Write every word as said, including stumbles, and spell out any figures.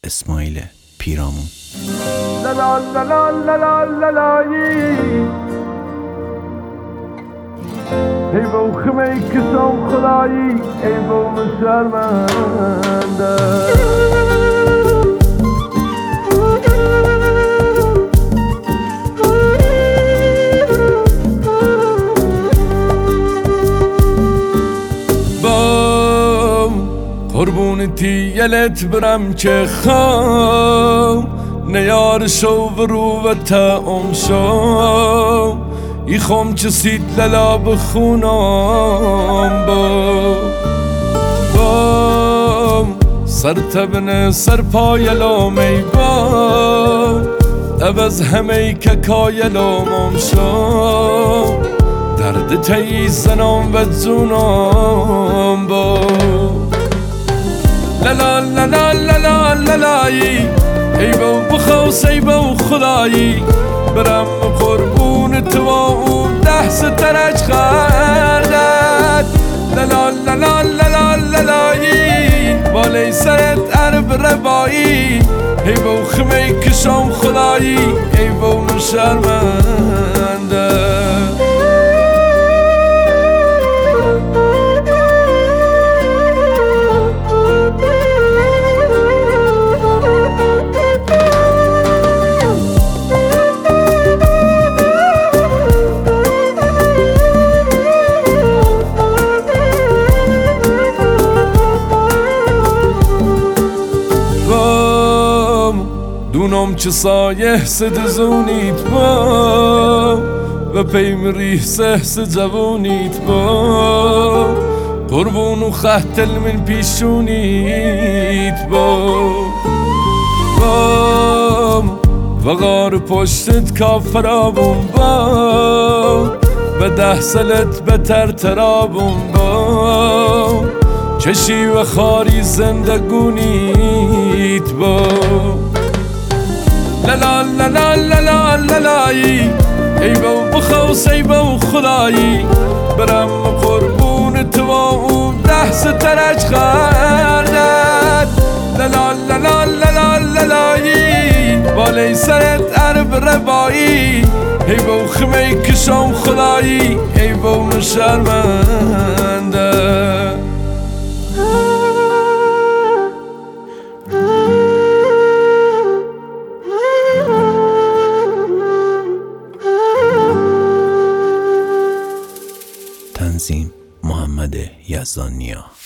اسماعیل پیرامون. لا لا لا لا لا لا لایی ای بو خمی کسام خدایی ای بو من شرمنده قربون تیلت برم که خام نیار شو و رو و تعام شو ای خام چه سید للا بخونام با با سر تبن سر پای لامی با عوض همه که کای لامام شو درد تایی زنام و زونام با لا لا لا لا لا لا لایی ای بو بخوص ای بو خدایی برم قربون تو اون ده سترج خردد لا لا لا لا لا لا لایی بالی سرت عرب ربایی ای بو خمی کشام خدایی ای بو من شرمنده دونم چه سایه سد زونیت با و پیمری سه جوونیت با قربون و خهتل من پیشونیت با با و غار پشتت کافرابون با و ده سلت بتر ترابون با چشی و خاری زندگونیت با لا لا لا لا لا لا لایی ای بو بخوص ای بو خدایی برم قربون تو اون ده سترج خردد لا لا لا لا لا لا لایی بالی سرت عرب ربایی ای بو خمی کشام خدایی ای بو من شرمنده تنظیم محمد یزدانیا.